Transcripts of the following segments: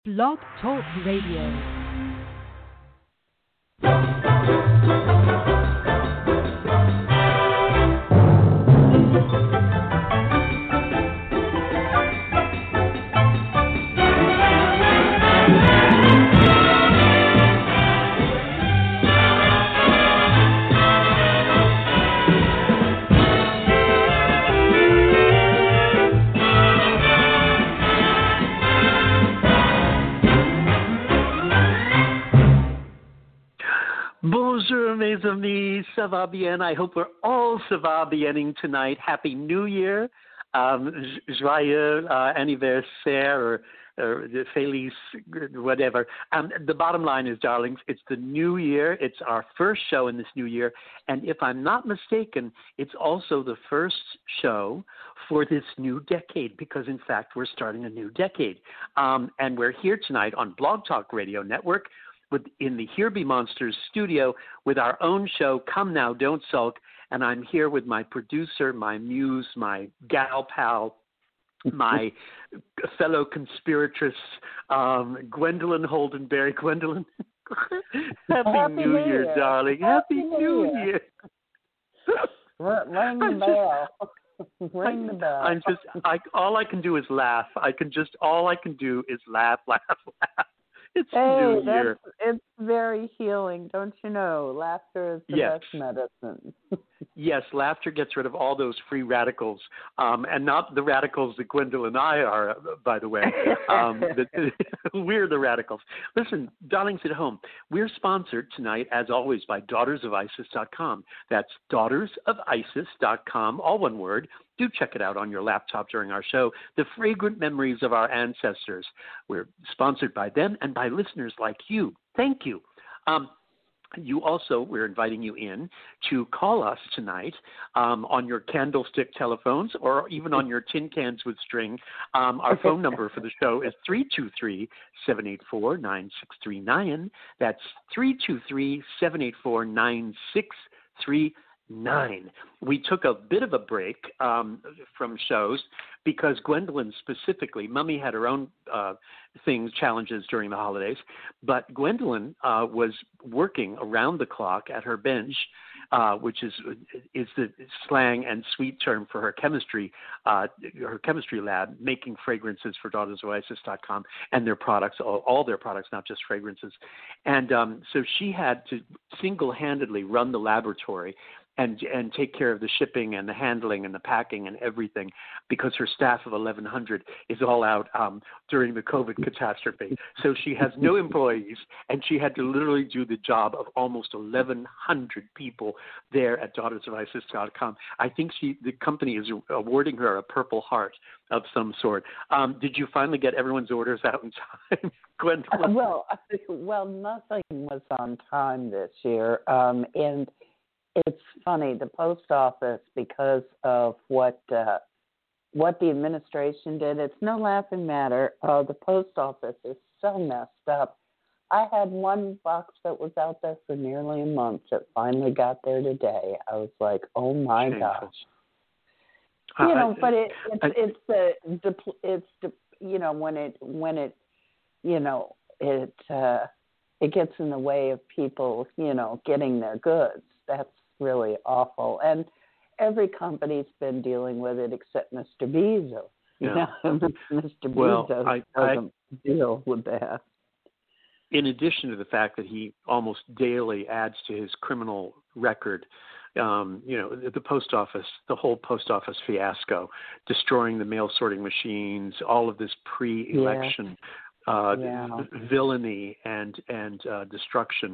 Blog Talk Radio. Bonjour, mes amis. Ça va bien? I hope we're all ça va biening tonight. Happy New Year. Joyeux anniversaire or Feliz, whatever. The bottom line is, darlings, it's the new year. It's our first show in this new year. And if I'm not mistaken, it's also the first show for this new decade because, in fact, we're starting a new decade. And we're here tonight on Blog Talk Radio Network in the Here Be Monsters studio with our own show, Come Now, Don't Sulk. And I'm here with my producer, my muse, my gal pal, my fellow conspiratress, Gwendolyn Holdenberry. Gwendolyn, Happy New Year, darling. Happy New Year. Ring the bell. Ring the bell. All I can do is laugh. All I can do is laugh. It's New Year. It's very healing, don't you know? Laughter is the best medicine. Yes, laughter gets rid of all those free radicals, and not the radicals that Gwendolyn and I are, by the way. We're the radicals. Listen, darlings at home, we're sponsored tonight, as always, by DaughtersOfIsis.com. That's DaughtersOfIsis.com, all one word. Do check it out on your laptop during our show, The Fragrant Memories of Our Ancestors. We're sponsored by them and by listeners like you. Thank you. We're inviting you in to call us tonight on your candlestick telephones or even on your tin cans with string. Our phone number for the show is 323-784-9639. That's 323-784-9639. We took a bit of a break from shows because Gwendolyn specifically, Mummy had her own challenges during the holidays, but Gwendolyn was working around the clock at her bench, which is the slang and sweet term for her chemistry lab, making fragrances for DaughtersOfIsis.com and their products, all their products, not just fragrances. And so she had to single-handedly run the laboratory and take care of the shipping and the handling and the packing and everything because her staff of 1,100 is all out during the COVID catastrophe. So she has no employees, and she had to literally do the job of almost 1,100 people there at DaughtersOfIsis.com. I think the company is awarding her a Purple Heart of some sort. Did you finally get everyone's orders out in time, Gwendolyn? Well, nothing was on time this year, and it's funny, the post office, because of what the administration did, it's no laughing matter. The post office is so messed up. I had one box that was out there for nearly a month that finally got there today. I was like, oh my gosh. But it gets in the way of people, getting their goods. That's really awful. And every company's been dealing with it except Mr. Bezos. Yeah. Mr. Bezos doesn't deal with that. In addition to the fact that he almost daily adds to his criminal record, the post office, the whole post office fiasco, destroying the mail sorting machines, all of this pre-election villainy and destruction.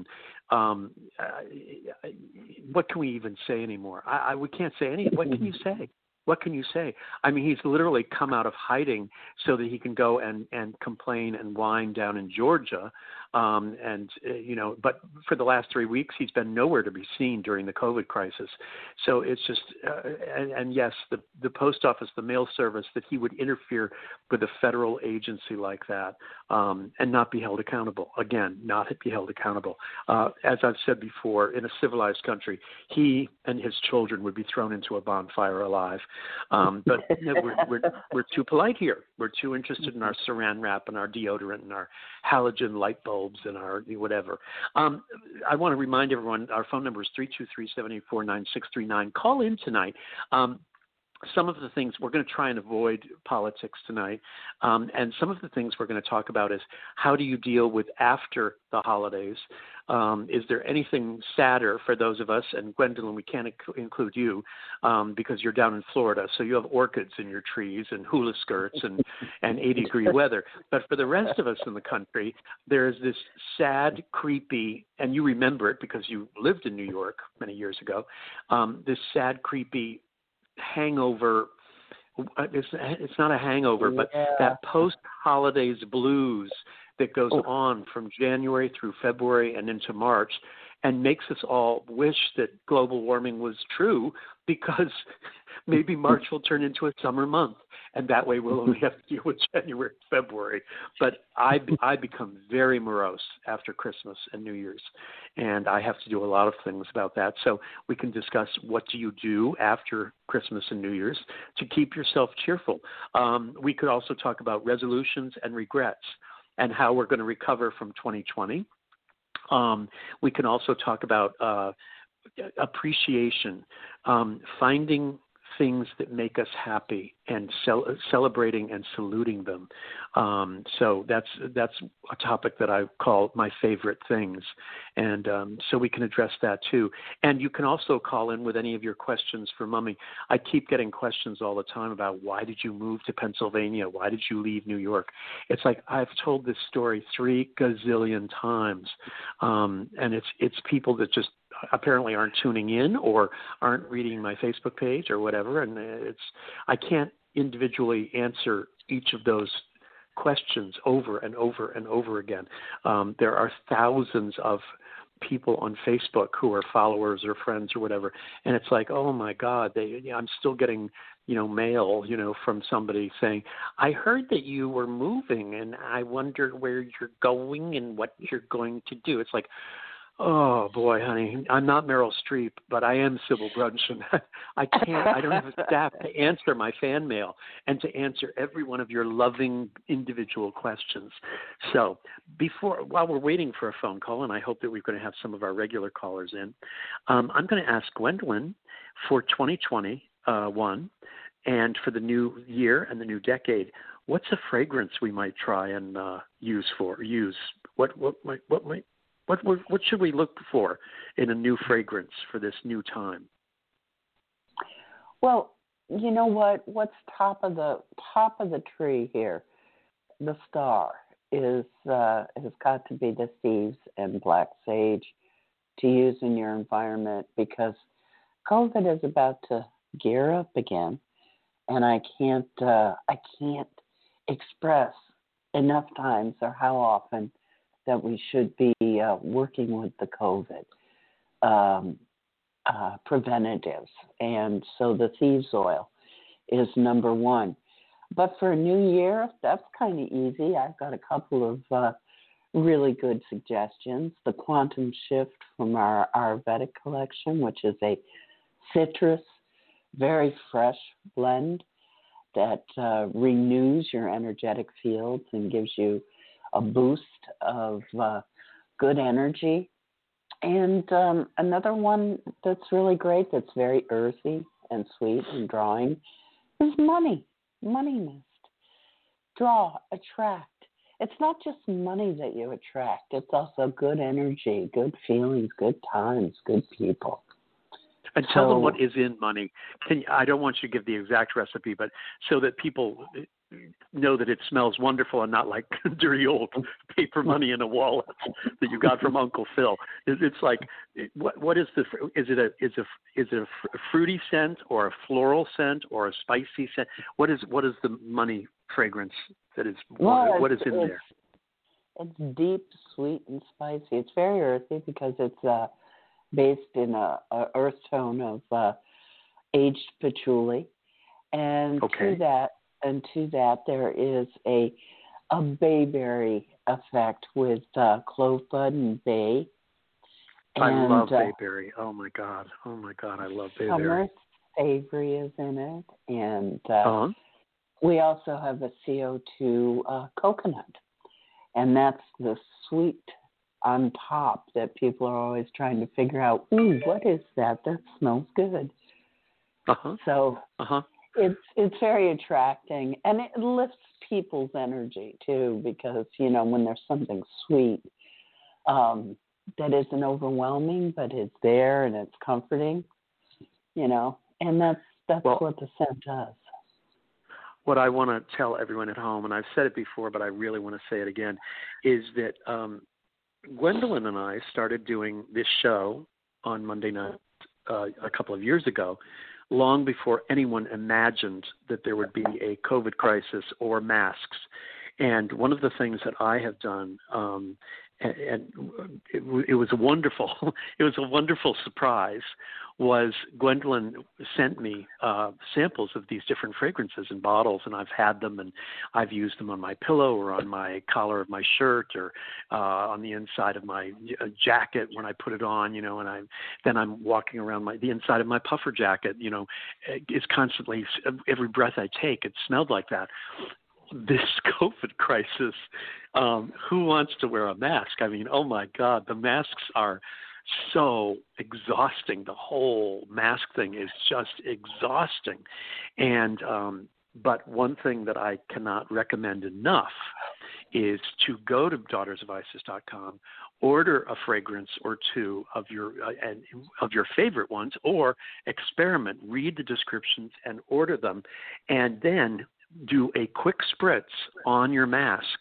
What can we even say anymore? We can't say anything. What can you say? What can you say? I mean, he's literally come out of hiding so that he can go and complain and whine down in Georgia. But for the last 3 weeks, he's been nowhere to be seen during the COVID crisis. So it's just, and yes, the post office, the mail service, that he would interfere with a federal agency like that. and not be held accountable. Again, not be held accountable. As I've said before, in a civilized country, he and his children would be thrown into a bonfire alive. But we're too polite here. We're too interested in our saran wrap and our deodorant and our halogen light bulbs and our whatever. I want to remind everyone, our phone number is 323-784-9639. Call in tonight. Some of the things we're going to try and avoid politics tonight, and some of the things we're going to talk about is how do you deal with after the holidays? Is there anything sadder for those of us? And Gwendolyn, we can't include you because you're down in Florida, so you have orchids in your trees and hula skirts and 80-degree weather. But for the rest of us in the country, there's this sad, creepy, and you remember it because you lived in New York many years ago, this sad, creepy hangover. It's not a hangover, but that post-holidays blues that goes on from January through February and into March and makes us all wish that global warming was true, because maybe March will turn into a summer month, and that way we'll only have to deal with January and February. But I become very morose after Christmas and New Year's, and I have to do a lot of things about that. So we can discuss what do you do after Christmas and New Year's to keep yourself cheerful. We could also talk about resolutions and regrets and how we're going to recover from 2020. We can also talk about appreciation, finding things that make us happy and celebrating and saluting them. So that's a topic that I call my favorite things. And so we can address that too. And you can also call in with any of your questions for Mummy. I keep getting questions all the time about why did you move to Pennsylvania? Why did you leave New York? It's like I've told this story 3 gazillion times. And it's people that just apparently aren't tuning in or aren't reading my Facebook page or whatever. And I can't individually answer each of those questions over and over and over again. There are thousands of people on Facebook who are followers or friends or whatever. And it's like, oh my God, I'm still getting, mail, from somebody saying, I heard that you were moving and I wondered where you're going and what you're going to do. It's like, oh boy, honey, I'm not Meryl Streep, but I am Sybil Brunson. I don't have a staff to answer my fan mail and to answer every one of your loving individual questions. So while we're waiting for a phone call, and I hope that we're going to have some of our regular callers in, I'm going to ask Gwendolyn for 2021 and for the new year and the new decade, what's a fragrance we might try and use? What should we look for in a new fragrance for this new time? Well, you know what? What's top of the tree here? The star has got to be the thieves and black sage to use in your environment, because COVID is about to gear up again, and I can't express enough times or how often that we should be working with the COVID preventatives. And so the thieves oil is number one. But for a new year, that's kind of easy. I've got a couple of really good suggestions. The Quantum Shift from our Ayurvedic collection, which is a citrus, very fresh blend that renews your energetic fields and gives you a boost of good energy. And another one that's really great, that's very earthy and sweet and drawing, is money mist. Draw, attract. It's not just money that you attract. It's also good energy, good feelings, good times, good people. And tell them what is in money. I don't want you to give the exact recipe, but so that people know that it smells wonderful and not like dirty old paper money in a wallet that you got from Uncle Phil. It's like, what is is it a fruity scent or a floral scent or a spicy scent? What is the money fragrance that is? What is in there? It's deep, sweet, and spicy. It's very earthy because it's based in a earth tone of aged patchouli, and to that there is a a bayberry effect with clove bud and bay. And, I love bayberry. Oh my god, I love bayberry. Summer savory is in it, and Uh-huh. we also have a CO2 coconut, and that's the sweet on top that people are always trying to figure out. Ooh, what is that? That smells good. Uh-huh. So Uh-huh. it's very attracting, and it lifts people's energy too, because when there's something sweet that isn't overwhelming, but it's there and it's comforting, and that's what the scent does. What I want to tell everyone at home, and I've said it before, but I really want to say it again, is that Gwendolyn and I started doing this show on Monday night a couple of years ago, long before anyone imagined that there would be a COVID crisis or masks. And one of the things that I have done, and it was a wonderful surprise, was Gwendolyn sent me samples of these different fragrances in bottles, and I've had them, and I've used them on my pillow or on my collar of my shirt or on the inside of my jacket when I put it on, and I'm walking around the inside of my puffer jacket, is constantly, every breath I take, it smelled like that. This COVID crisis, who wants to wear a mask? I mean, oh my God, the masks are so exhausting. The whole mask thing is just exhausting. And but one thing that I cannot recommend enough is to go to daughtersofIsis.com, order a fragrance or two of your favorite ones, or experiment, read the descriptions and order them, and then do a quick spritz on your mask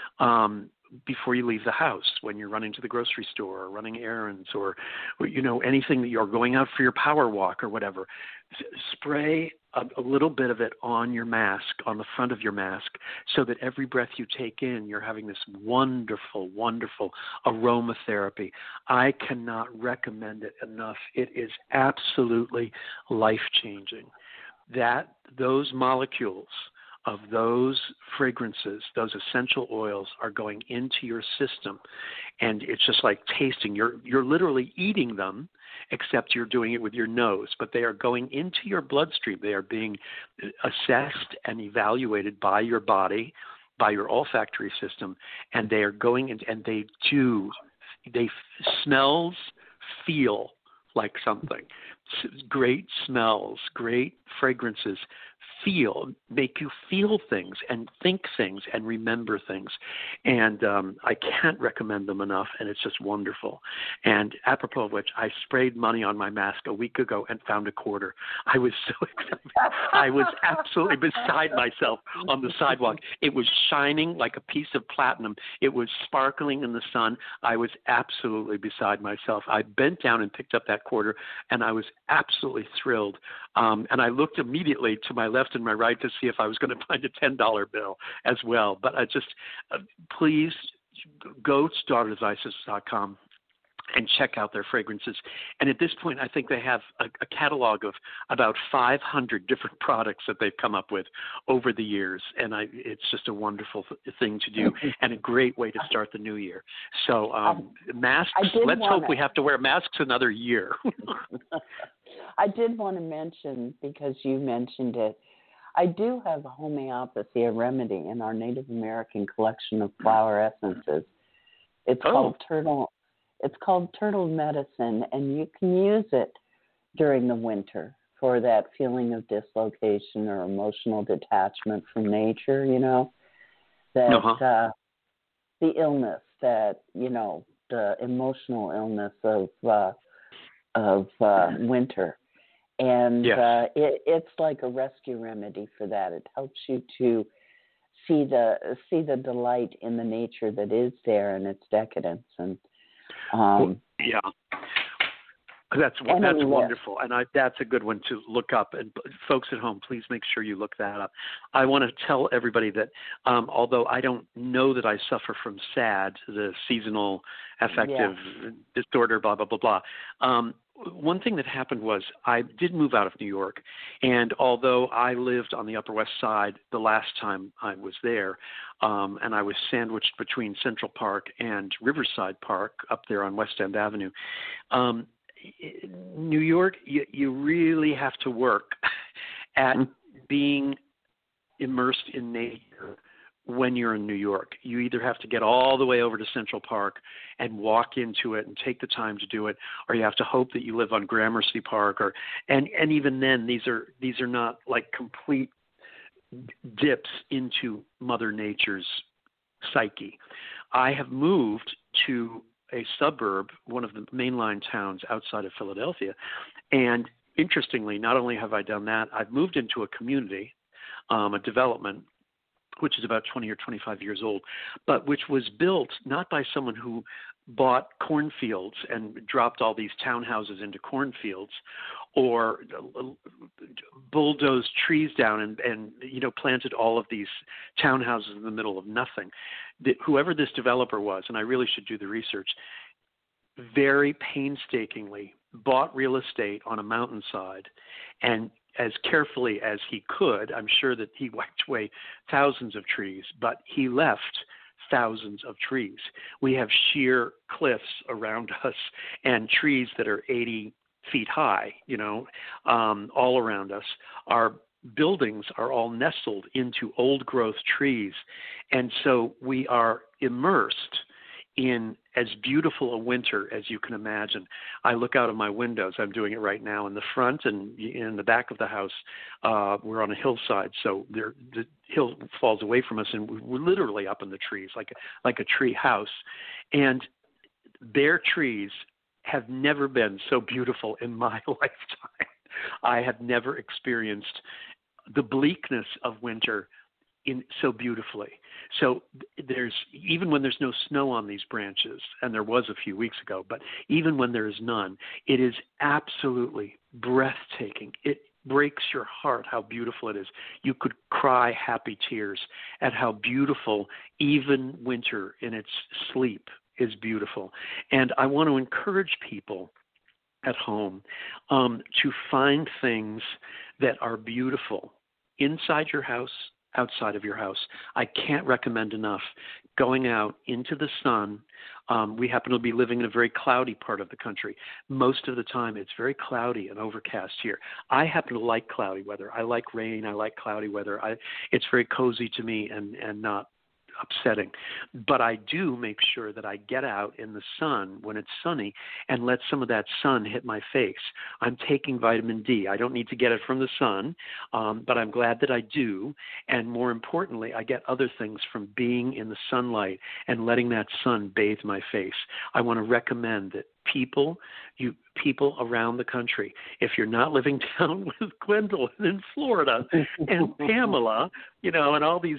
before you leave the house, when you're running to the grocery store or running errands, or anything that you're going out for your power walk or whatever. Spray a little bit of it on your mask, on the front of your mask, so that every breath you take in, you're having this wonderful, wonderful aromatherapy. I cannot recommend it enough. It is absolutely life-changing. Those molecules of those fragrances, those essential oils, are going into your system, and it's just like tasting. You're literally eating them, except you're doing it with your nose, but they are going into your bloodstream. They are being assessed and evaluated by your body, by your olfactory system, and they are going in, and they smells feel like something. Great smells, great fragrances make you feel things and think things and remember things. And I can't recommend them enough, and it's just wonderful. And apropos of which, I sprayed money on my mask a week ago and found a quarter. I was so excited. I was absolutely beside myself on the sidewalk. It was shining like a piece of platinum. It was sparkling in the sun. I was absolutely beside myself. I bent down and picked up that quarter, and I was absolutely thrilled. And I looked immediately to my left and my right to see if I was going to find a $10 bill as well. But I just, please go to daughtersofIsis.com and check out their fragrances. And at this point, I think they have a catalog of about 500 different products that they've come up with over the years. And it's just a wonderful thing to do and a great way to start the new year. So masks, let's hope we have to wear masks another year. I did want to mention, because you mentioned it, I do have a homeopathy, a remedy in our Native American collection of flower essences. It's called turtle medicine, and you can use it during the winter for that feeling of dislocation or emotional detachment from nature, that the illness, that, the emotional illness of winter. And yes. It's like a rescue remedy for that. It helps you to see the delight in the nature that is there and its decadence. And that's wonderful, and that's a good one to look up. And folks at home, please make sure you look that up. I want to tell everybody that although I don't know that I suffer from SAD, the seasonal affective disorder, blah blah blah blah, one thing that happened was I did move out of New York, and although I lived on the Upper West Side the last time I was there, and I was sandwiched between Central Park and Riverside Park up there on West End Avenue, New York, you really have to work at being immersed in nature when you're in New York. You either have to get all the way over to Central Park and walk into it and take the time to do it, or you have to hope that you live on Gramercy Park, and even then these are not like complete dips into Mother Nature's psyche. I have moved to a suburb, one of the mainline towns outside of Philadelphia, and interestingly, not only have I done that, I've moved into a community, a development, which is about 20 or 25 years old, but which was built not by someone who bought cornfields and dropped all these townhouses into cornfields, or bulldozed trees down and planted all of these townhouses in the middle of nothing. Whoever this developer was, and I really should do the research, very painstakingly bought real estate on a mountainside, and as carefully as he could, I'm sure that he wiped away thousands of trees, but he left thousands of trees. We have sheer cliffs around us and trees that are 80 feet high, all around us. Our buildings are all nestled into old growth trees. And so we are immersed in as beautiful a winter as you can imagine. I look out of my windows. I'm doing it right now in the front and in the back of the house. We're on a hillside, so the hill falls away from us, and we're literally up in the trees, like a tree house. And bare trees have never been so beautiful in my lifetime. I have never experienced the bleakness of winter so beautifully. So there's, even when there's no snow on these branches, and there was a few weeks ago, but even when there is none, it is absolutely breathtaking. It breaks your heart how beautiful it is. You could cry happy tears at how beautiful even winter in its sleep is beautiful. And I want to encourage people at home to find things that are beautiful inside your house, outside of your house. I can't recommend enough going out into the sun. We happen to be living in a very cloudy part of the country. Most of the time it's very cloudy and overcast here. I happen to like cloudy weather. I like rain. I like cloudy weather. It's very cozy to me and not upsetting. But I do make sure that I get out in the sun when it's sunny and let some of that sun hit my face. I'm taking vitamin D. I don't need to get it from the sun, but I'm glad that I do. And more importantly, I get other things from being in the sunlight and letting that sun bathe my face. I want to recommend that people around the country, if you're not living down with Gwendolyn in Florida and Pamela, and all these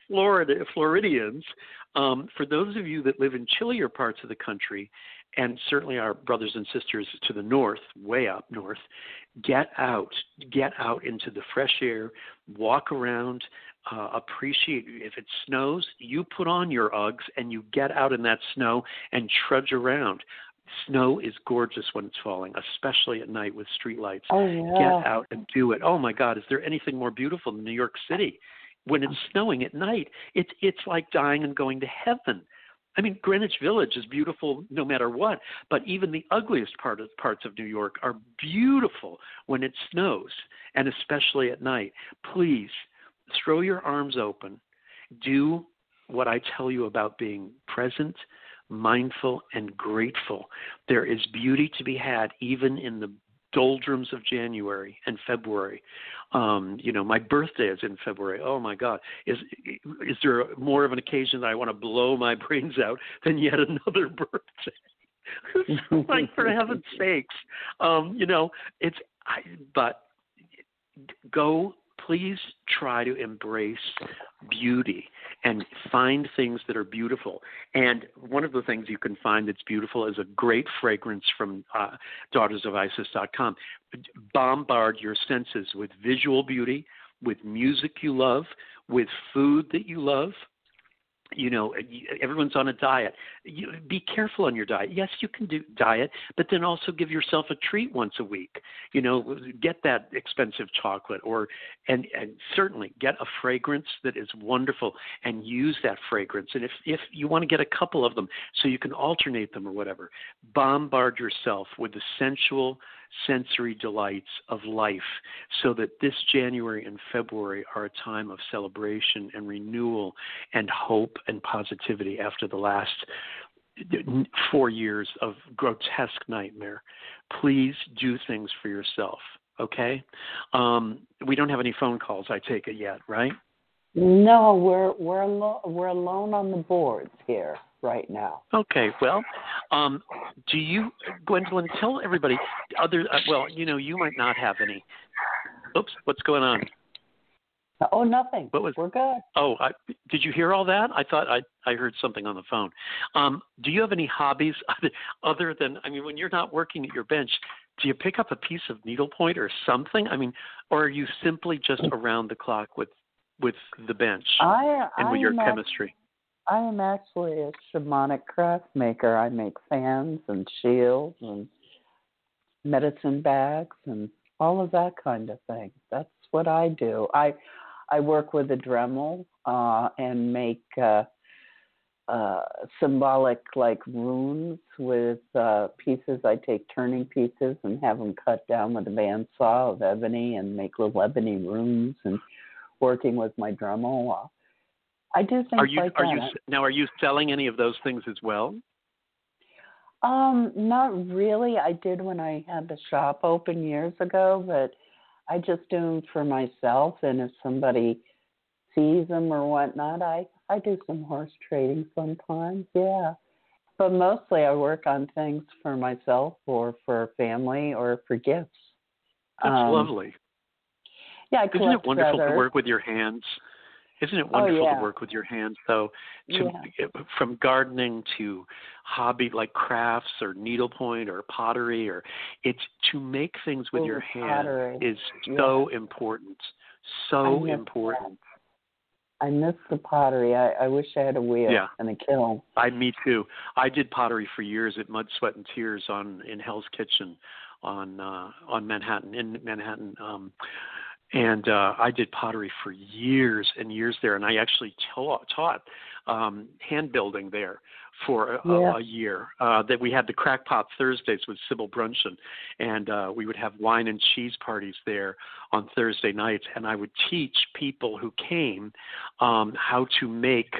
Floridians, for those of you that live in chillier parts of the country, and certainly our brothers and sisters to the north, way up north, get out into the fresh air, walk around, appreciate. If it snows, you put on your Uggs and you get out in that snow and trudge around. Snow is gorgeous when it's falling, especially at night with streetlights. Oh, yeah. Get out and do it. Oh my God, is there anything more beautiful than New York City? When it's snowing at night, it's like dying and going to heaven. I mean, Greenwich Village is beautiful no matter what, but even the ugliest parts of New York are beautiful when it snows, and especially at night. Please throw your arms open. Do what I tell you about being present, mindful, and grateful. There is beauty to be had even in the doldrums of January and February. My birthday is in February. Oh my God. Is there more of an occasion that I want to blow my brains out than yet another birthday? Like, for heaven's sakes. But go, please try to embrace beauty and find things that are beautiful. And one of the things you can find that's beautiful is a great fragrance from DaughtersOfIsis.com. Bombard your senses with visual beauty, with music you love, with food that you love. everyone's on a diet. Be careful on your diet. Yes, you can do diet, but then also give yourself a treat once a week. Get that expensive chocolate, and certainly get a fragrance that is wonderful and use that fragrance. And if you want to get a couple of them so you can alternate them or whatever, bombard yourself with the sensory delights of life, so that this January and February are a time of celebration and renewal and hope and positivity after the last 4 years of grotesque nightmare. Please do things for yourself, okay? We don't have any phone calls, I take it, yet, right? No, we're alone on the boards here right now. Okay, well, do you, Gwendolyn, tell everybody, you might not have any. Oops, what's going on? Oh, nothing. We're good. Oh, did you hear all that? I thought I heard something on the phone. Do you have any hobbies other than, when you're not working at your bench, do you pick up a piece of needlepoint or something? Or are you simply just around the clock with the bench and with your chemistry? I am actually a shamanic craft maker. I make fans and shields and medicine bags and all of that kind of thing. That's what I do. I work with a Dremel and make symbolic runes with pieces. I take turning pieces and have them cut down with a bandsaw of ebony and make little ebony runes, and working with my Dremel. I do things like that. Now, are you selling any of those things as well? Not really. I did when I had the shop open years ago, but I just do them for myself. And if somebody sees them or whatnot, I do some horse trading sometimes. Yeah, but mostly I work on things for myself or for family or for gifts. That's lovely. Yeah, Isn't it wonderful to work with your hands? Isn't it wonderful to work with your hands, though? From gardening to hobby like crafts or needlepoint or pottery, it's to make things with your hands is so important. So important. I miss the pottery. I wish I had a wheel and a kiln. Me too. I did pottery for years at Mud, Sweat, and Tears in Hell's Kitchen on Manhattan, in Manhattan. And I did pottery for years and years there, and I actually taught hand building there for a year. That we had the Crackpot Thursdays with Sybil Brunson, and we would have wine and cheese parties there on Thursday nights, and I would teach people who came how to make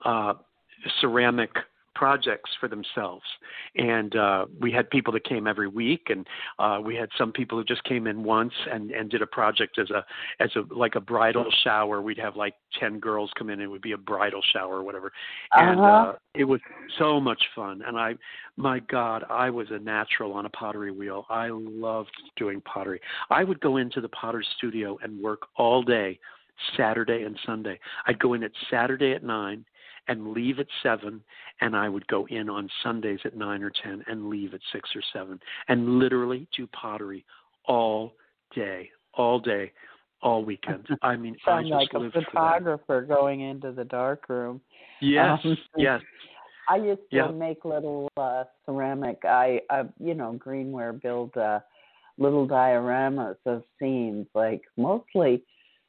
ceramic projects for themselves. And we had people that came every week, and we had some people who just came in once and did a project as a bridal shower. We'd have 10 girls come in, and it would be a bridal shower or whatever. And it was so much fun. And my God, I was a natural on a pottery wheel. I loved doing pottery. I would go into the potter's studio and work all day, Saturday and Sunday. I'd go in at Saturday at 9 and leave at 7, and I would go in on Sundays at 9 or 10 and leave at 6 or 7, and literally do pottery all day, all weekend. Sound like a photographer going into the dark room. Yes, yes. I used to make little ceramic, greenware, build little dioramas of scenes, mostly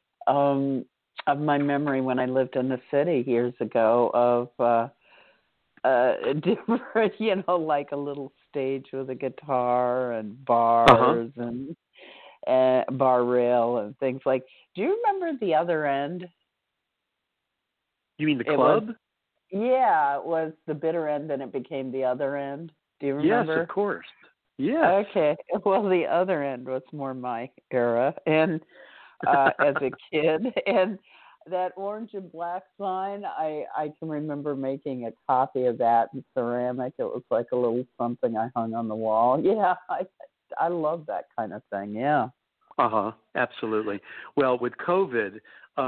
of my memory when I lived in the city years ago of different, like a little stage with a guitar and bars and bar rail and things like. Do you remember The Other End? You mean the club? It was The Bitter End, and it became The Other End. Do you remember? Yes, of course. Yeah. Okay. Well, The Other End was more my era, and as a kid, and that orange and black sign, I can remember making a copy of that in ceramic. It was like a little something I hung on the wall. Yeah, I love that kind of thing. Yeah. Absolutely. Well, with COVID,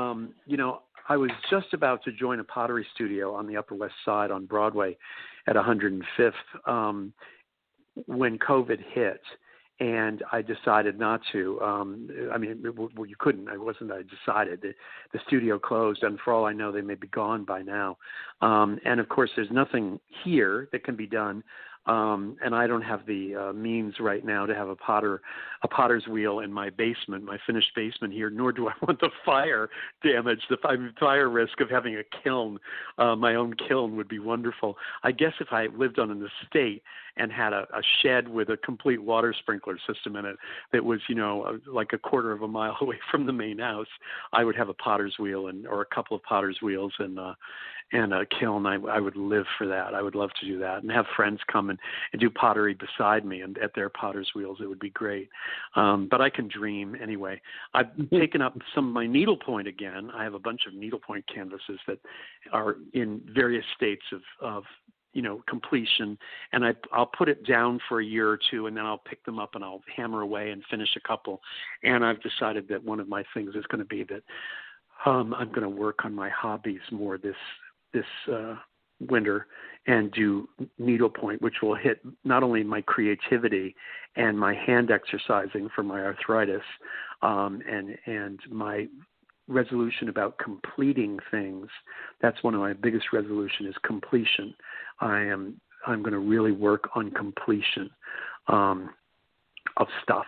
I was just about to join a pottery studio on the Upper West Side on Broadway at 105th when COVID hit. and I decided not to. Well, you couldn't. It wasn't that I decided. The studio closed, and for all I know, they may be gone by now. And of course, there's nothing here that can be done. And I don't have the means right now to have a potter's wheel in my basement, my finished basement here, nor do I want the fire damage, the fire risk of having a kiln. My own kiln would be wonderful. I guess if I lived on an estate and had a shed with a complete water sprinkler system in it that was, like a quarter of a mile away from the main house, I would have a potter's wheel or a couple of potter's wheels and a kiln. I would live for that. I would love to do that and have friends come and do pottery beside me and at their potter's wheels. It would be great. But I can dream anyway. I've taken up some of my needlepoint again. I have a bunch of needlepoint canvases that are in various states of completion, and I'll put it down for a year or two, and then I'll pick them up and I'll hammer away and finish a couple. And I've decided that one of my things is going to be that I'm going to work on my hobbies more this winter and do needlepoint, which will hit not only my creativity and my hand exercising for my arthritis, and my resolution about completing things. That's one of my biggest resolution is completion. I'm going to really work on completion of stuff.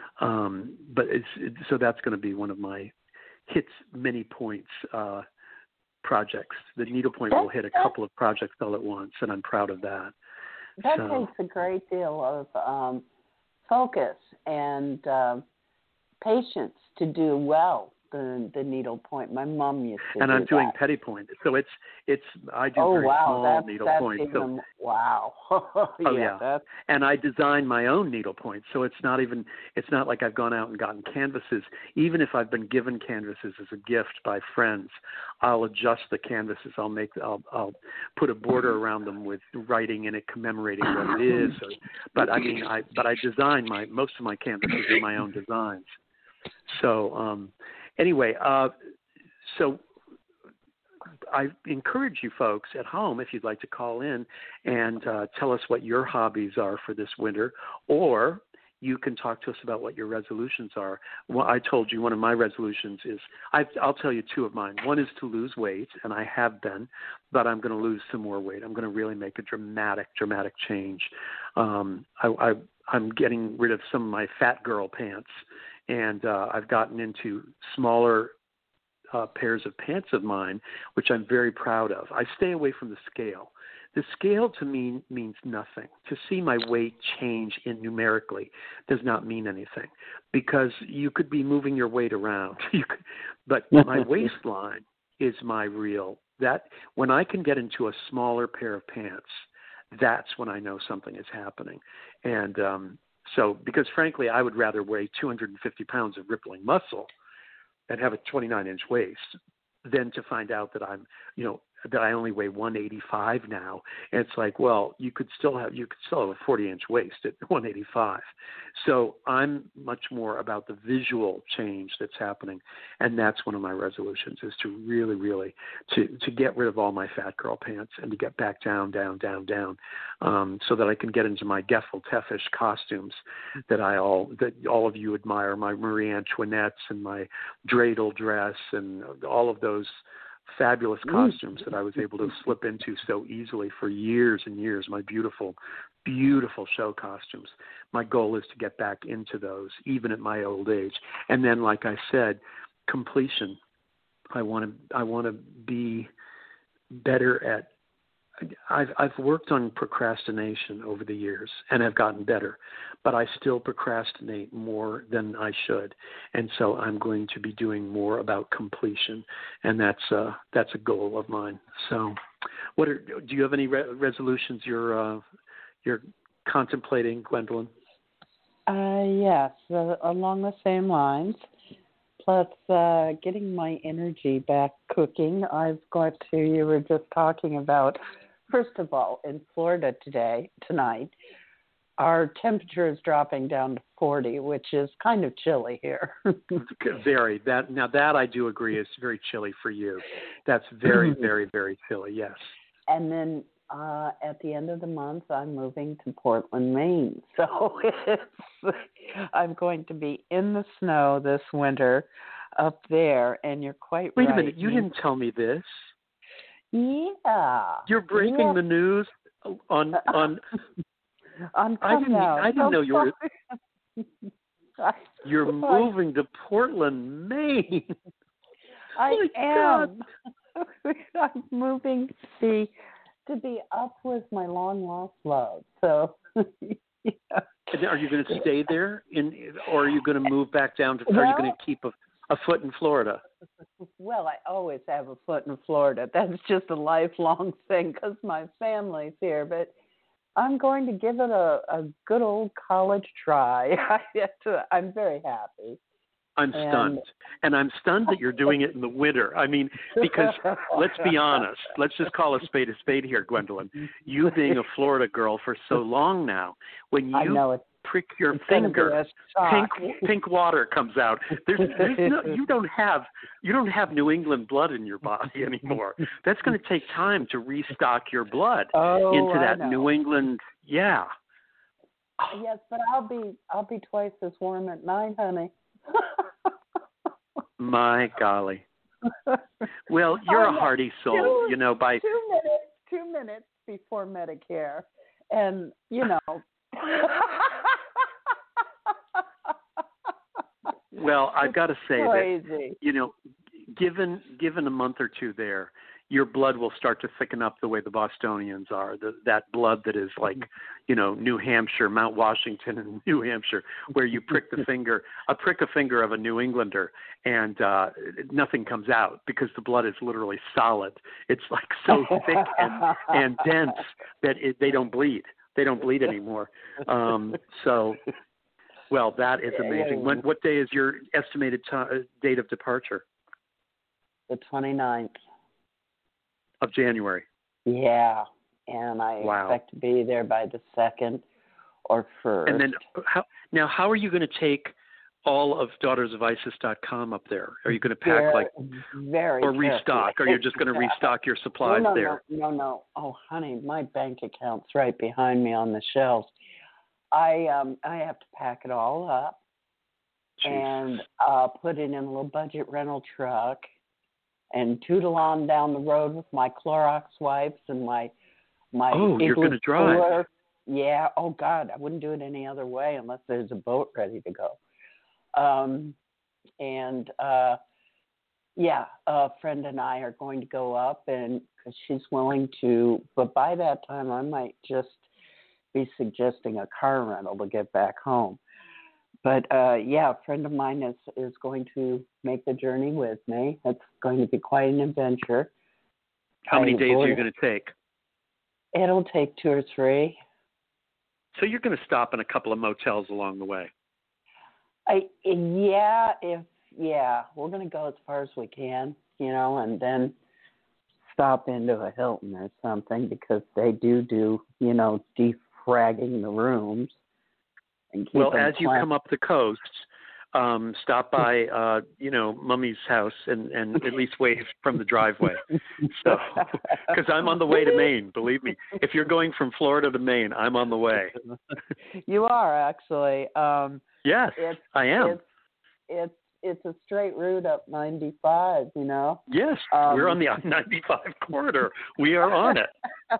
So that's going to be one of my hits many points projects. The needlepoint will hit a couple of projects all at once, and I'm proud of that. That takes a great deal of focus and patience to do well the needlepoint. My mom used to and do I'm doing that. petit point. So I do very small needlepoint. Wow. Yeah. And I design my own needlepoint. So it's not like I've gone out and gotten canvases. Even if I've been given canvases as a gift by friends, I'll adjust the canvases. I'll put a border around them with writing in it commemorating what it is. But I design most of my canvases are my own designs. So anyway, so I encourage you folks at home, if you'd like to call in and tell us what your hobbies are for this winter, or you can talk to us about what your resolutions are. Well, I told you one of my resolutions is, I'll tell you two of mine. One is to lose weight, and I have been, but I'm going to lose some more weight. I'm going to really make a dramatic change. I'm getting rid of some of my fat girl pants, and I've gotten into smaller pairs of pants of mine, which I'm very proud of. I stay away from the scale. The scale to me means nothing. To see my weight change numerically does not mean anything, because you could be moving your weight around. But my waistline is my real. That when I can get into a smaller pair of pants, that's when I know something is happening. And so, because frankly, I would rather weigh 250 pounds of rippling muscle and have a 29-inch waist than to find out that I'm, that I only weigh 185 now. And it's like, well, you could still have a 40-inch waist at 185. So I'm much more about the visual change that's happening. And that's one of my resolutions, is to really, really to get rid of all my fat girl pants and to get back down, so that I can get into my Gefeltefish costumes that all of you admire, my Marie Antoinettes and my dreidel dress and all of those fabulous costumes that I was able to slip into so easily for years and years, my beautiful, beautiful show costumes. My goal is to get back into those, even at my old age. And then, like I said, completion. I want to be better at. I've worked on procrastination over the years and have gotten better, but I still procrastinate more than I should. And so I'm going to be doing more about completion, and that's a goal of mine. So do you have any resolutions you're contemplating, Gwendolyn? Yes, along the same lines. Plus, getting my energy back cooking. You were just talking about, first of all, in Florida tonight, our temperature is dropping down to 40, which is kind of chilly here. Very. That I do agree is very chilly for you. That's very, very, very chilly, yes. And then At the end of the month, I'm moving to Portland, Maine. So I'm going to be in the snow this winter up there. And you're quite right. Wait a minute. You didn't tell me this. Yeah. You're breaking the news on. I didn't know you were. You're moving to Portland, Maine. I am. God. I'm moving to be up with my long lost love. So, yeah. Are you going to stay there, or are you going to move back down to? Are you going to keep a foot in Florida? Well, I always have a foot in Florida. That's just a lifelong thing because my family's here. But I'm going to give it a good old college try. I'm very happy. I'm stunned. And I'm stunned that you're doing it in the winter. I mean, because let's be honest. Let's just call a spade here, Gwendolyn. You being a Florida girl for so long now, when you prick your finger, pink water comes out. There's no, you don't have New England blood in your body anymore. That's going to take time to restock your blood into that New England. Yeah. Yes, but I'll be twice as warm at night, honey. My golly. Well, you're a hardy soul, by 2 minutes before Medicare. And, Well, I've got to say crazy. that, given a month or two there, your blood will start to thicken up the way the Bostonians are. That blood that is like, New Hampshire, Mount Washington and New Hampshire, where you prick the finger, prick a finger of a New Englander, and nothing comes out because the blood is literally solid. It's like so thick and dense that they don't bleed. They don't bleed anymore. Well, that is amazing. What day is your estimated date of departure? The 29th. Of January. Yeah, and I expect to be there by the 2nd or 1st. And then, how are you going to take all of daughtersofIsis.com up there? Are you going to pack or restock? Or you're just going to restock your supplies there? No. Oh, honey, my bank account's right behind me on the shelves. I have to pack it all up and put it in a little budget rental truck. And tootle on down the road with my Clorox wipes and my you're going to drive. Cooler. Yeah. Oh, God, I wouldn't do it any other way unless there's a boat ready to go. A friend and I are going to go up, and because she's willing to. But by that time, I might just be suggesting a car rental to get back home. But, a friend of mine is going to make the journey with me. It's going to be quite an adventure. How many days are you going to take? It'll take 2 or 3. So you're going to stop in a couple of motels along the way? We're going to go as far as we can, and then stop into a Hilton or something because they do, defragging the rooms. Well, as you come up the coast, stop by, Mummy's house and at least wave from the driveway. So, because I'm on the way to Maine, believe me. If you're going from Florida to Maine, I'm on the way. You are actually. Yes, I am. It's a straight route up 95. Yes, we're on the 95 corridor. We are on it.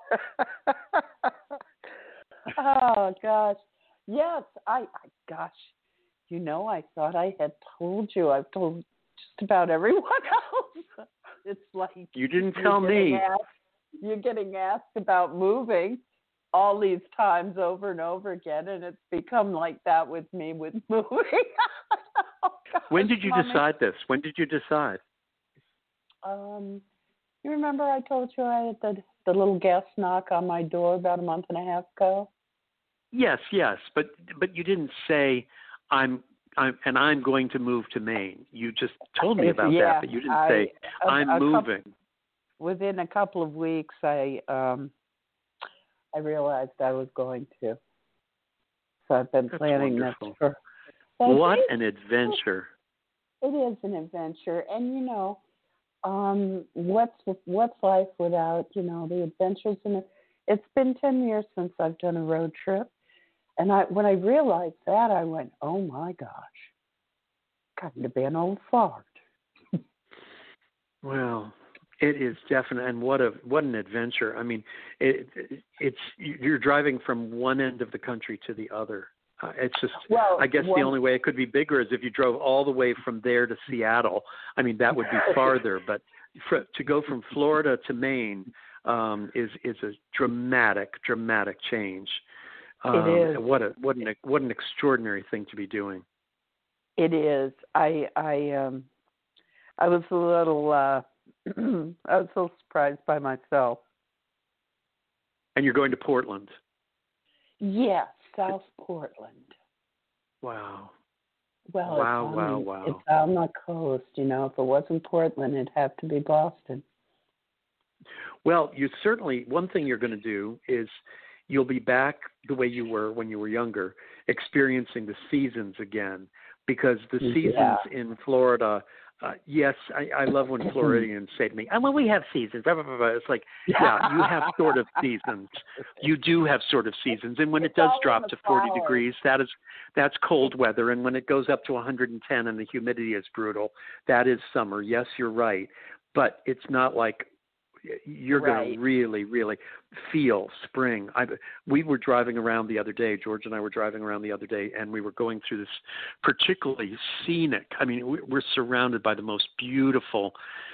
Oh gosh. Yes, I thought I had told you. I've told just about everyone else. It's like you didn't tell me. You're getting asked about moving all these times over and over again, and it's become like that with me with moving. Oh, gosh, when did you Mommy. decide this? When did you decide? You remember I told you I had the little guest knock on my door about a month and a half ago? Yes, but you didn't say I'm going to move to Maine. You just told me about that, but you didn't say I'm moving. Within a couple of weeks, I realized I was going to. So I've been planning this for. What an adventure! It is an adventure, and what's life without the adventures? And It's been 10 years since I've done a road trip. And when I realized that, I went, oh, my gosh, kind of been old fart. Well, it is definite, and what an adventure! I mean, you're driving from one end of the country to the other. It's just, I guess the only way it could be bigger is if you drove all the way from there to Seattle. I mean, that would be farther, but to go from Florida to Maine is a dramatic change. It is. What an extraordinary thing to be doing. It is. I was a little. I was so surprised by myself. And you're going to Portland? Yes, South Portland. Wow. Well, wow. It's on the coast. You know, if it wasn't Portland, it'd have to be Boston. Well, one thing you're going to do is you'll be back the way you were when you were younger, experiencing the seasons again, because the seasons in Florida, yes, I love when Floridians say to me, well, we have seasons, blah, blah, blah, blah. It's like, yeah, you have sort of seasons. You do have sort of seasons. And when it does drop to 40 degrees, that's cold weather. And when it goes up to 110 and the humidity is brutal, that is summer. Yes, you're right. But it's not like you're going to really, really feel spring. We were driving around the other day, George and I were driving around the other day, and we were going through this particularly scenic, I mean, we're surrounded by the most beautiful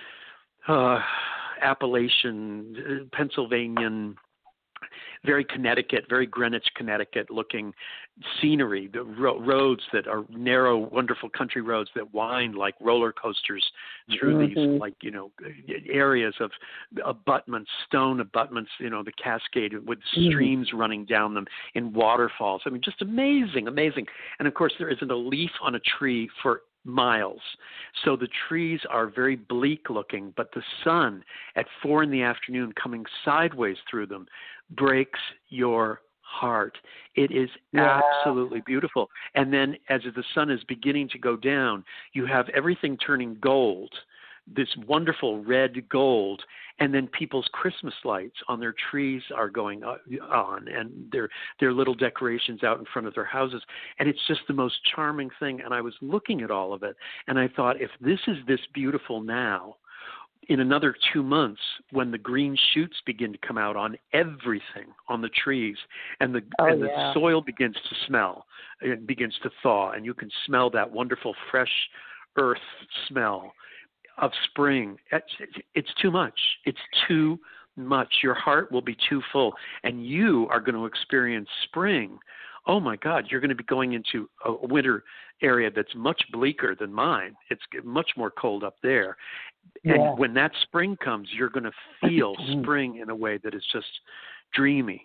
Appalachian, Pennsylvanian, very Connecticut, very Greenwich, Connecticut looking scenery, the roads that are narrow, wonderful country roads that wind like roller coasters through these, like, you know, areas of abutments, stone abutments, you know, the cascade with streams running down them in waterfalls. I mean, just amazing. And of course, there isn't a leaf on a tree for miles. So the trees are very bleak looking, but the sun at 4 p.m. coming sideways through them breaks your heart. It is absolutely beautiful. And then as the sun is beginning to go down, you have everything turning gold, this wonderful red gold, and then people's Christmas lights on their trees are going on, and their little decorations out in front of their houses. And it's just the most charming thing. And I was looking at all of it, and I thought, if this is this beautiful now, in another 2 months, when the green shoots begin to come out on everything, on the trees, and the soil begins to smell, it begins to thaw, and you can smell that wonderful fresh earth smell of spring. It's too much. It's too much. Your heart will be too full, and you are going to experience spring. Oh my God, you're going to be going into a winter area that's much bleaker than mine. It's much more cold up there. And when that spring comes, you're going to feel spring in a way that is just dreamy.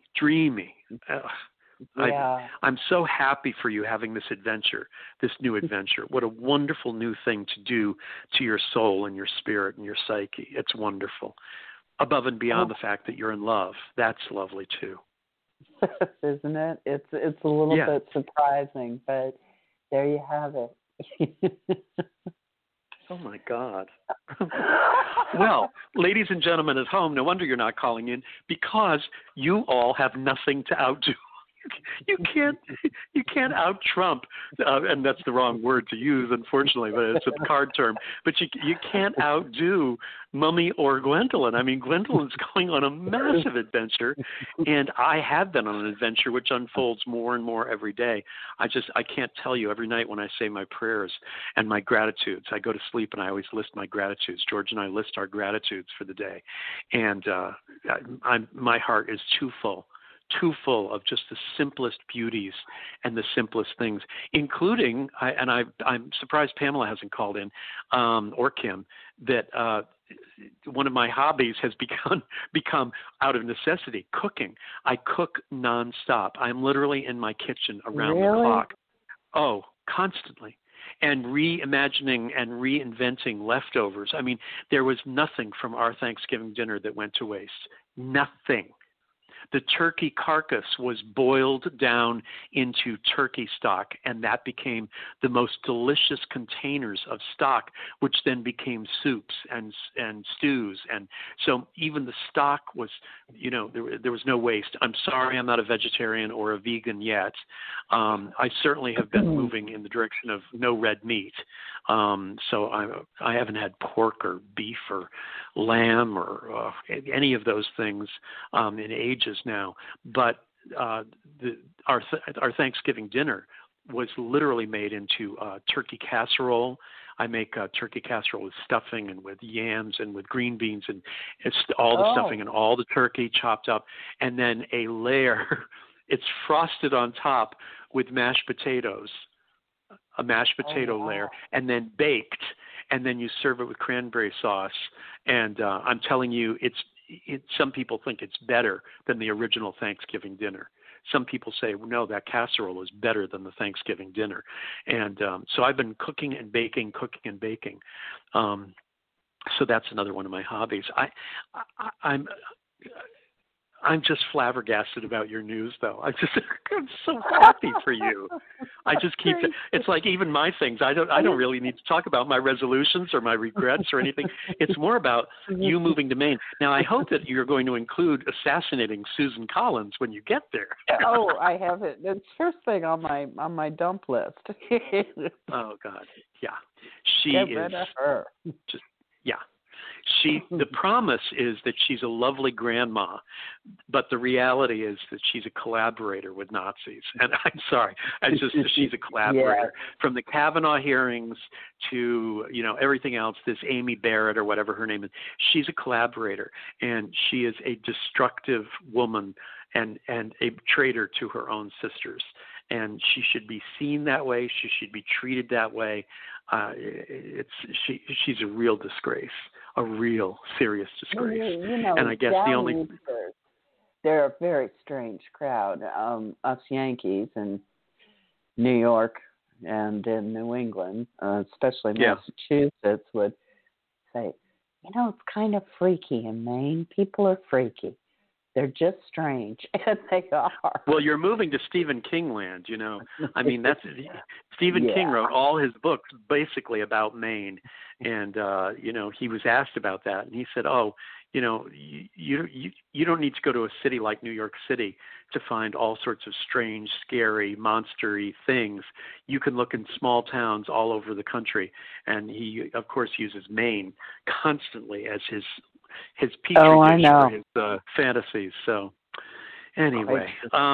I'm so happy for you having this adventure, this new adventure. What a wonderful new thing to do to your soul and your spirit and your psyche. It's wonderful. Above and beyond the fact that you're in love. That's lovely too. Isn't it? It's a little bit surprising, but there you have it. Oh, my God. Well, ladies and gentlemen at home, no wonder you're not calling in, because you all have nothing to outdo. You can't out Trump, and that's the wrong word to use, unfortunately, but it's a card term. But you can't outdo Mummy or Gwendolyn. I mean, Gwendolyn's going on a massive adventure, and I have been on an adventure which unfolds more and more every day. I can't tell you, every night when I say my prayers and my gratitudes, I go to sleep and I always list my gratitudes. George and I list our gratitudes for the day, and my heart is too full of just the simplest beauties and the simplest things, including, I'm surprised Pamela hasn't called in, or Kim, that one of my hobbies has become out of necessity, cooking. I cook nonstop. I'm literally in my kitchen around the clock. Oh, constantly. And reimagining and reinventing leftovers. I mean, there was nothing from our Thanksgiving dinner that went to waste. Nothing. The turkey carcass was boiled down into turkey stock, and that became the most delicious containers of stock, which then became soups and stews. And so even the stock was, there was no waste. I'm sorry I'm not a vegetarian or a vegan yet. I certainly have been moving in the direction of no red meat. So I haven't had pork or beef or lamb or any of those things in ages now. But our Thanksgiving dinner was literally made into turkey casserole. I make turkey casserole with stuffing and with yams and with green beans, and it's all the stuffing and all the turkey chopped up, and then a layer. It's frosted on top with mashed potatoes, a mashed potato layer, and then baked, and then you serve it with cranberry sauce. And I'm telling you, some people think it's better than the original Thanksgiving dinner. Some people say, well, no, that casserole is better than the Thanksgiving dinner. And so I've been cooking and baking. So that's another one of my hobbies. I'm just flabbergasted about your news, though. I'm so happy for you. I just keep. It's like even my things. I don't really need to talk about my resolutions or my regrets or anything. It's more about you moving to Maine. Now, I hope that you're going to include assassinating Susan Collins when you get there. Oh, I have it. It's first thing on my dump list. Oh God, yeah. She Get is rid of her. just yeah. The promise is that she's a lovely grandma, but the reality is that she's a collaborator with Nazis. And I'm sorry, she's a collaborator. From the Kavanaugh hearings to, everything else, this Amy Barrett or whatever her name is, she's a collaborator, and she is a destructive woman and a traitor to her own sisters. And she should be seen that way. She should be treated that way. She's a real disgrace, a real serious disgrace. And I guess the only they're a very strange crowd. Us Yankees in New York and in New England, especially Massachusetts, would say, it's kind of freaky in Maine. People are freaky. They're just strange, and they are. Well, you're moving to Stephen King land, I mean, Stephen King wrote all his books basically about Maine, and he was asked about that, and he said, you don't need to go to a city like New York City to find all sorts of strange, scary, monster-y things. You can look in small towns all over the country, and he, of course, uses Maine constantly as his petri dish for his fantasies. So anyway,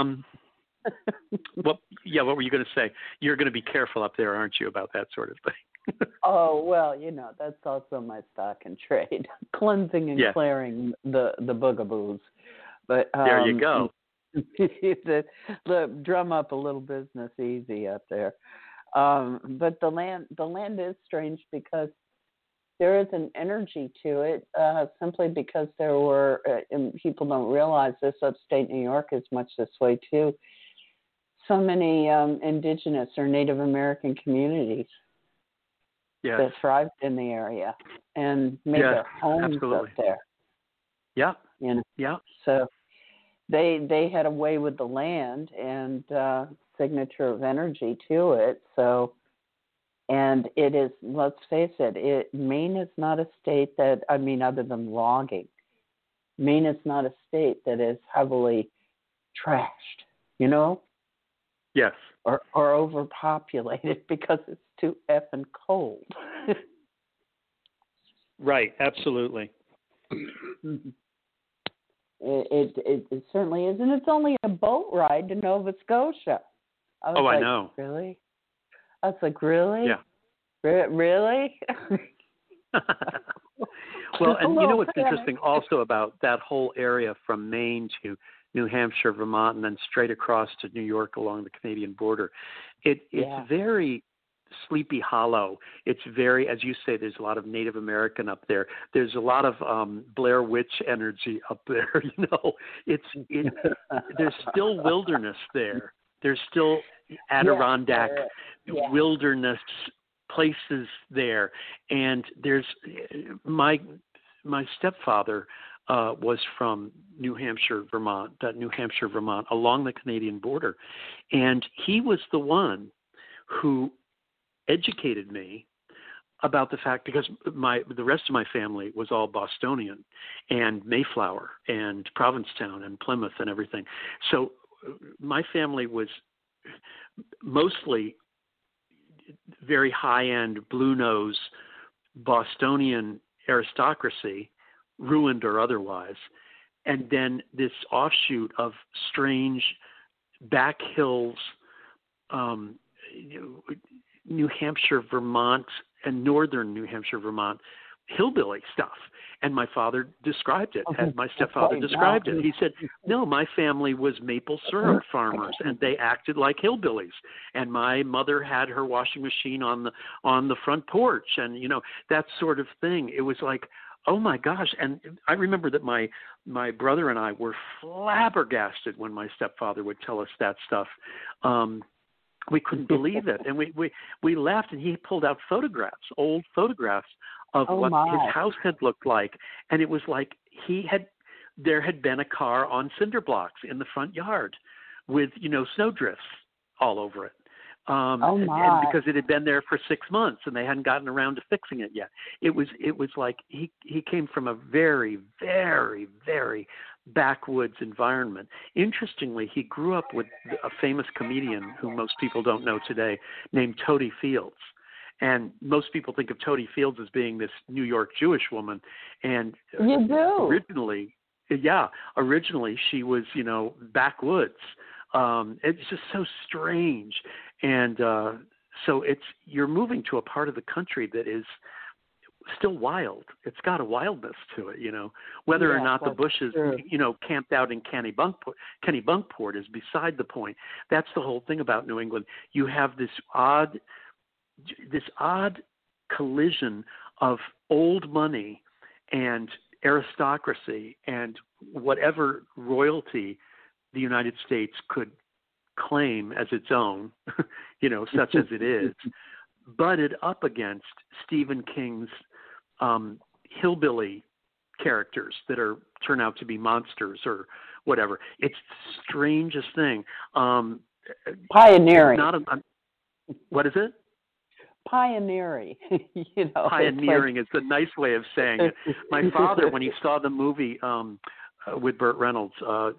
what were you going to say? You're going to be careful up there, aren't you, about that sort of thing? Oh, well, that's also my stock and trade, cleansing and clearing the boogaboos. But there you go. the drum up a little business easy up there. But the land is strange because there is an energy to it, simply because there were, and people don't realize this, upstate New York is much this way too, so many indigenous or Native American communities that thrived in the area and made their homes up there. Yeah. So they had a way with the land and signature of energy to it. So, and it is, let's face it, Maine is not a state that, other than logging, Maine is not a state that is heavily trashed, Yes. Or overpopulated because it's too effing cold. Right, absolutely. It certainly is, and it's only a boat ride to Nova Scotia. I know. Really? I was like, really? Yeah. Really? Well, and what's interesting also about that whole area from Maine to New Hampshire, Vermont, and then straight across to New York along the Canadian border, it's very Sleepy Hollow. It's very, as you say, there's a lot of Native American up there. There's a lot of Blair Witch energy up there. There's still wilderness there. There's still Adirondack wilderness places there, and there's my stepfather was from New Hampshire, Vermont, along the Canadian border. And he was the one who educated me about the fact, because the rest of my family was all Bostonian and Mayflower and Provincetown and Plymouth and everything. So my family was mostly very high-end, blue-nose Bostonian aristocracy, ruined or otherwise, and then this offshoot of strange back hills, New Hampshire, Vermont, and northern New Hampshire, Vermont, hillbilly stuff. And my father described it, and my stepfather described it. He said, no, my family was maple syrup farmers, and they acted like hillbillies. And my mother had her washing machine on the front porch, and, that sort of thing. It was like, oh my gosh. And I remember that my brother and I were flabbergasted when my stepfather would tell us that stuff. We couldn't believe it. And we laughed, and he pulled out old photographs of what his house had looked like. And it was like there had been a car on cinder blocks in the front yard with, snowdrifts all over it. And because it had been there for 6 months and they hadn't gotten around to fixing it yet. It was like he came from a very, very, very backwoods environment. Interestingly, he grew up with a famous comedian who most people don't know today named Toady Fields. And most people think of Toady Fields as being this New York Jewish woman. And you do. Originally she was, backwoods. It's just so strange. And so you're moving to a part of the country that is still wild. It's got a wildness to it, Whether or not the Bushes, camped out in Kennebunkport is beside the point. That's the whole thing about New England. You have this odd collision of old money and aristocracy and whatever royalty the United States could claim as its own, such as it is, butted up against Stephen King's hillbilly characters that turn out to be monsters or whatever. It's the strangest thing. Pioneering. What is it? Pioneering. Pioneering is the nice way of saying it. My father, when he saw the movie with Burt Reynolds, oh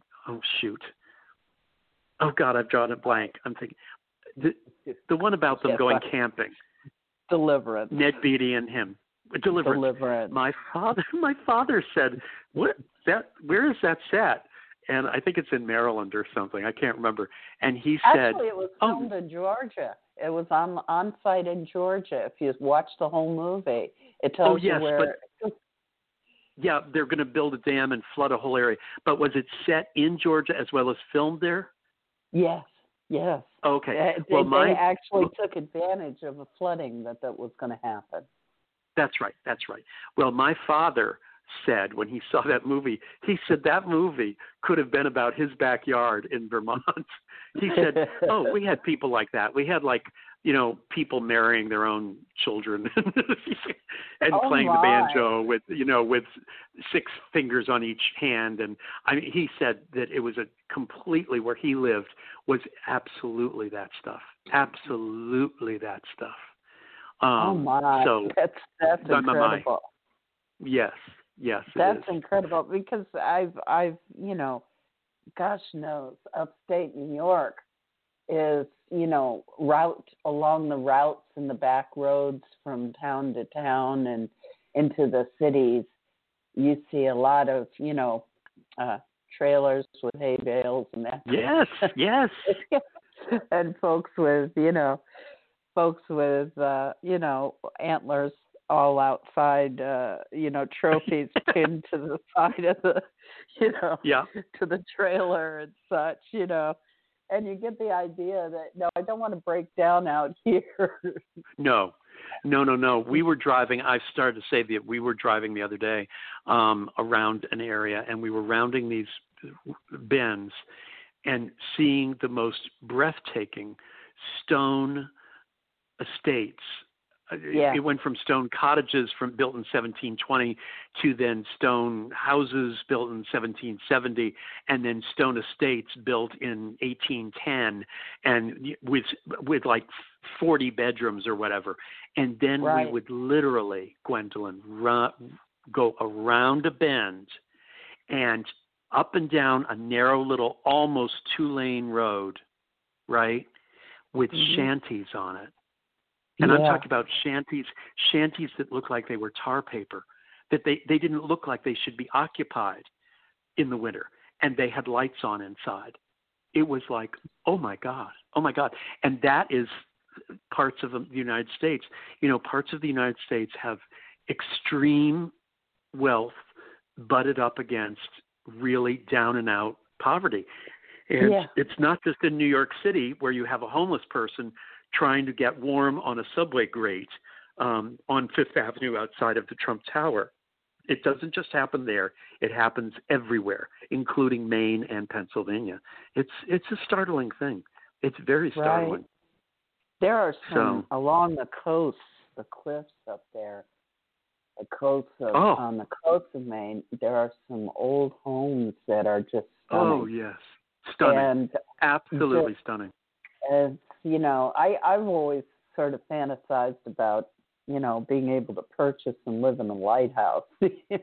God, I've drawn a blank. I'm thinking the one about them going camping. Deliverance. Ned Beatty and him. Deliverance. My father said, "What that? Where is that set?" And I think it's in Maryland or something. I can't remember. And he said, actually, it was filmed in Georgia. It was on site in Georgia. If you watch the whole movie, it tells you where. Yeah, they're going to build a dam and flood a whole area. But was it set in Georgia as well as filmed there? Yes. Okay. They actually took advantage of a flooding that was going to happen. That's right. Well, my father said when he saw that movie, he said that movie could have been about his backyard in Vermont. He said, we had people like that. We had people marrying their own children and playing the banjo with 6 fingers on each hand. And he said that it was where he lived was absolutely that stuff. Absolutely that stuff. So that's incredible. Yes. That's incredible because I've gosh knows, upstate New York is, route along the routes and the back roads from town to town and into the cities. You see a lot of, trailers with hay bales and that. Yes. And folks with antlers all outside, trophies pinned to the side of the, to the trailer and such, and you get the idea that, no, I don't want to break down out here. No. We were driving. I started to say that we were driving the other day around an area, and we were rounding these bends and seeing the most breathtaking stone estates It went from stone cottages built in 1720 to then stone houses built in 1770, and then stone estates built in 1810, and with like 40 bedrooms or whatever. And then we would literally, Gwendolyn, go around a bend and up and down a narrow little, almost 2-lane road, right, with shanties on it. And I'm talking about shanties that look like they were tar paper, that they didn't look like they should be occupied in the winter, and they had lights on inside. It was like, oh my God. And that is parts of the United States. Parts of the United States have extreme wealth butted up against really down and out poverty. And it's not just in New York City where you have a homeless person trying to get warm on a subway grate on Fifth Avenue outside of the Trump Tower. It doesn't just happen there. It happens everywhere, including Maine and Pennsylvania. It's a startling thing. It's very startling. Right. There are some along the coast, the cliffs up there, on the coast of Maine, there are some old homes that are just stunning. Oh, yes. Stunning. And absolutely stunning. As I've always sort of fantasized about, being able to purchase and live in a lighthouse. They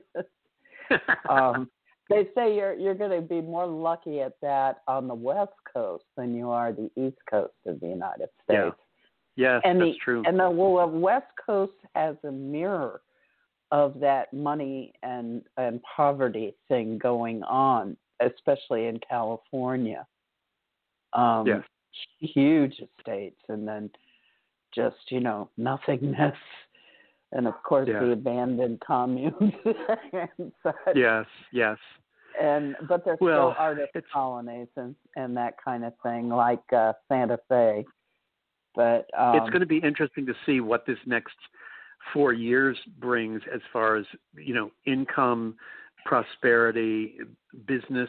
say you're going to be more lucky at that on the West Coast than you are the East Coast of the United States. Yeah. Yes, that's true. And the West Coast has a mirror of that money and poverty thing going on, especially in California. Yes. Huge estates, and then just, nothingness. And, of course, the abandoned communes and such. Yes. But there's still artist colonies and that kind of thing, like Santa Fe. But it's going to be interesting to see what this next 4 years brings as far as, income, prosperity, business.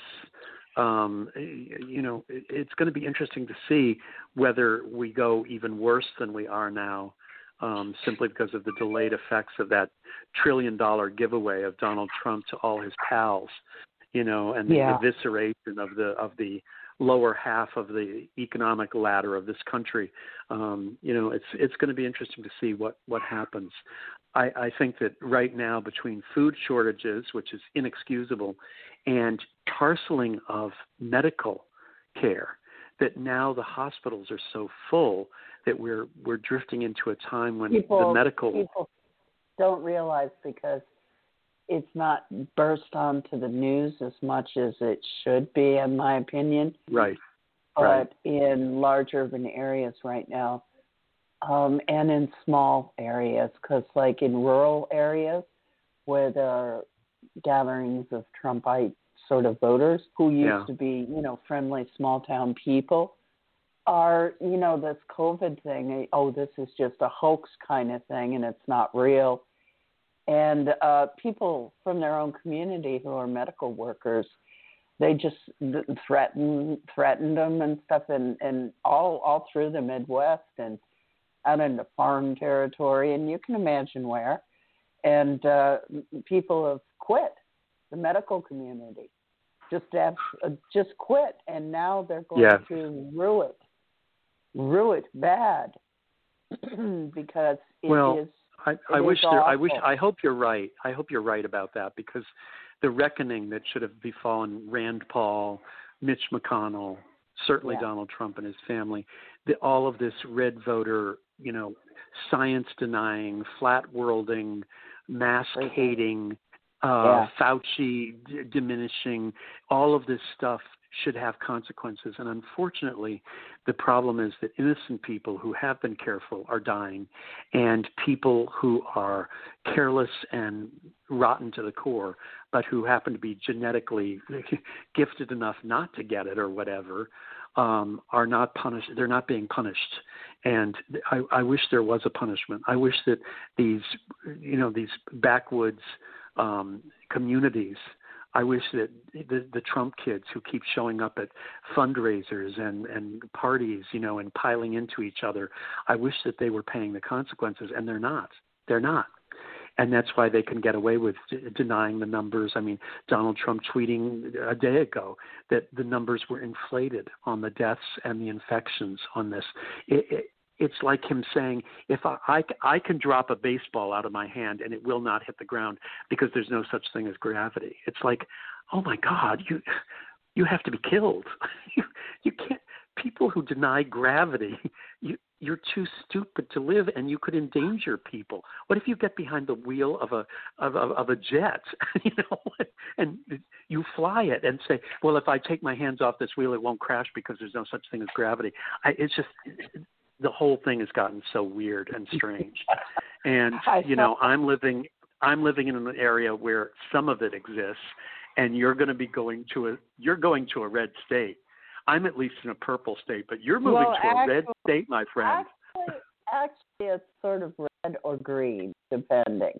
It's going to be interesting to see whether we go even worse than we are now, simply because of the delayed effects of that $1 trillion giveaway of Donald Trump to all his pals, and the evisceration of the lower half of the economic ladder of this country. It's going to be interesting to see what happens. I think that right now, between food shortages, which is inexcusable, and parceling of medical care, that now the hospitals are so full that we're drifting into a time when the medical people don't realize, because it's not burst onto the news as much as it should be, in my opinion. Right. But in large urban areas right now, and in small areas, because like in rural areas where there are gatherings of Trumpite sort of voters who used to be, friendly small town people, are, this COVID thing, this is just a hoax kind of thing and it's not real. And people from their own community who are medical workers, they just threatened them and stuff, and all through the Midwest and out into farm territory, and you can imagine where. And people have quit, the medical community, just quit, and now they're going to rue it bad because it is. I hope you're right. I hope you're right about that, because the reckoning that should have befallen Rand Paul, Mitch McConnell, certainly Donald Trump and his family, all of this red voter, science denying, flat worlding, mask hating, Fauci diminishing, all of this stuff should have consequences. And unfortunately, the problem is that innocent people who have been careful are dying, and people who are careless and rotten to the core, but who happen to be genetically gifted enough not to get it or whatever, are not punished. They're not being punished. And I wish there was a punishment. I wish that these backwoods communities I wish that the Trump kids who keep showing up at fundraisers and parties, and piling into each other, I wish that they were paying the consequences, and they're not. They're not. And that's why they can get away with denying the numbers. I mean, Donald Trump tweeting a day ago that the numbers were inflated on the deaths and the infections on this. It's like him saying, if I can drop a baseball out of my hand and it will not hit the ground because there's no such thing as gravity. It's like, oh my God, you have to be killed. You can't. People who deny gravity, you're too stupid to live, and you could endanger people. What if you get behind the wheel of a jet, and you fly it and say, well, if I take my hands off this wheel, it won't crash because there's no such thing as gravity. It's just the whole thing has gotten so weird and strange. And I'm living in an area where some of it exists, and you're going to a red state. I'm at least in a purple state, but you're moving to a red state, my friend. Actually, it's sort of red or green, depending.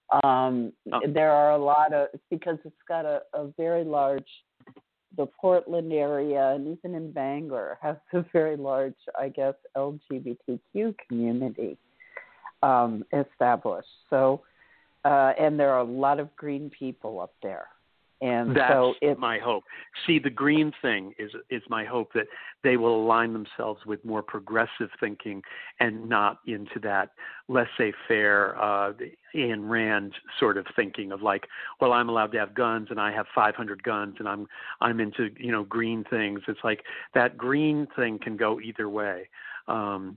There are a lot of, because it's got a very large, the Portland area, and even in Bangor, has a very large, I guess, LGBTQ community established. So, and there are a lot of green people up there. And that's so it's my hope. See, the green thing is my hope that they will align themselves with more progressive thinking and not into that laissez-faire Ayn Rand sort of thinking of like, well, I'm allowed to have guns and I have 500 guns and I'm into green things. It's like that green thing can go either way. Can.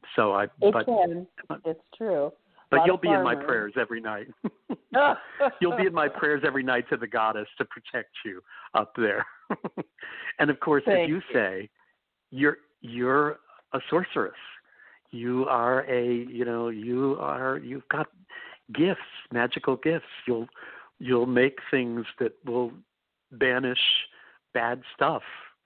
It's true. But you'll be in my prayers every night. You'll be in my prayers every night to the goddess to protect you up there. And of course, as you say, you're a sorceress. You are you've got gifts, magical gifts. You'll make things that will banish bad stuff.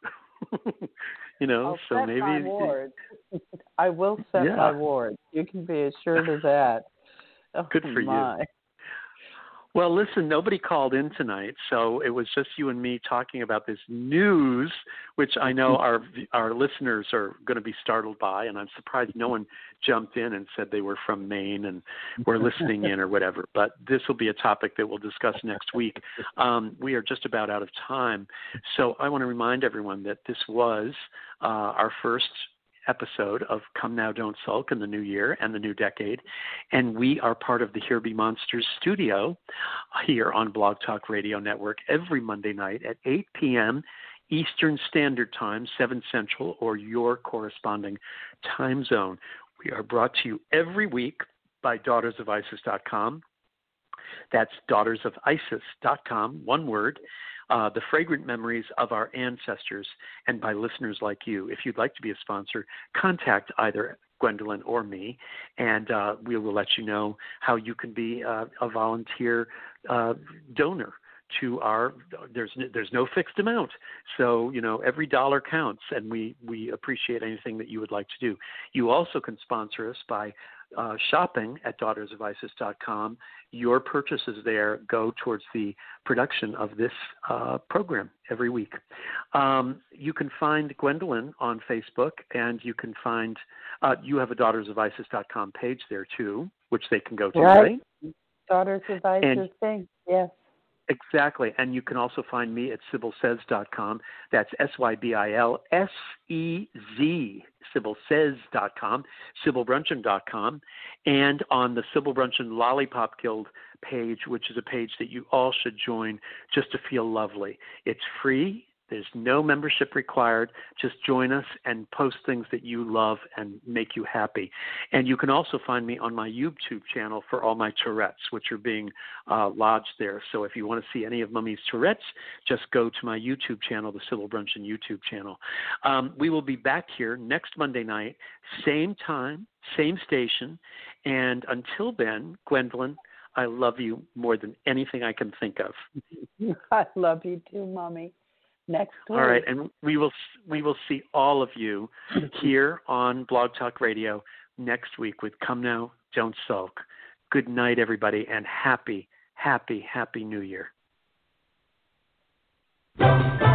I'll so set maybe my ward. I will set my ward. You can be assured of that. Good for you. Well, listen, nobody called in tonight, so it was just you and me talking about this news, which I know our listeners are going to be startled by, and I'm surprised no one jumped in and said they were from Maine and were listening in or whatever. But this will be a topic that we'll discuss next week. We are just about out of time, so I want to remind everyone that this was our first episode of Come Now, Don't Sulk in the new year and the new decade. And we are part of the Here Be Monsters studio here on Blog Talk Radio Network every Monday night at 8 p.m. Eastern Standard Time, 7 Central, or your corresponding time zone. We are brought to you every week by DaughtersOfIsis.com. That's DaughtersOfIsis.com, one word. The fragrant memories of our ancestors, and by listeners like you. If you'd like to be a sponsor, contact either Gwendolyn or me, and we will let you know how you can be a volunteer donor to our. There's no fixed amount, so every dollar counts, and we appreciate anything that you would like to do. You also can sponsor us by shopping at DaughtersOfIsis.com. Your purchases there go towards the production of this program every week. You can find Gwendolyn on Facebook, and you can find you have a DaughtersOfIsis.com page there too, which they can go to, right? Daughters of Isis thing, yes. Exactly. And you can also find me at SybylSays.com. That's SYBILSEZ, SybylSays.com, SybylBruncheon.com, and on the Sybil Bruncheon Lollipop Guild page, which is a page that you all should join just to feel lovely. It's free. There's no membership required. Just join us and post things that you love and make you happy. And you can also find me on my YouTube channel for all my Tourette's, which are being lodged there. So if you want to see any of Mummy's Tourette's, just go to my YouTube channel, the Sybil Bruncheon YouTube channel. We will be back here next Monday night, same time, same station. And until then, Gwendolyn, I love you more than anything I can think of. I love you too, Mommy. Next week. All right, and we will see all of you here on Blog Talk Radio next week with Come Now, Don't Sulk. Good night, everybody, and happy, happy, happy New Year. Don't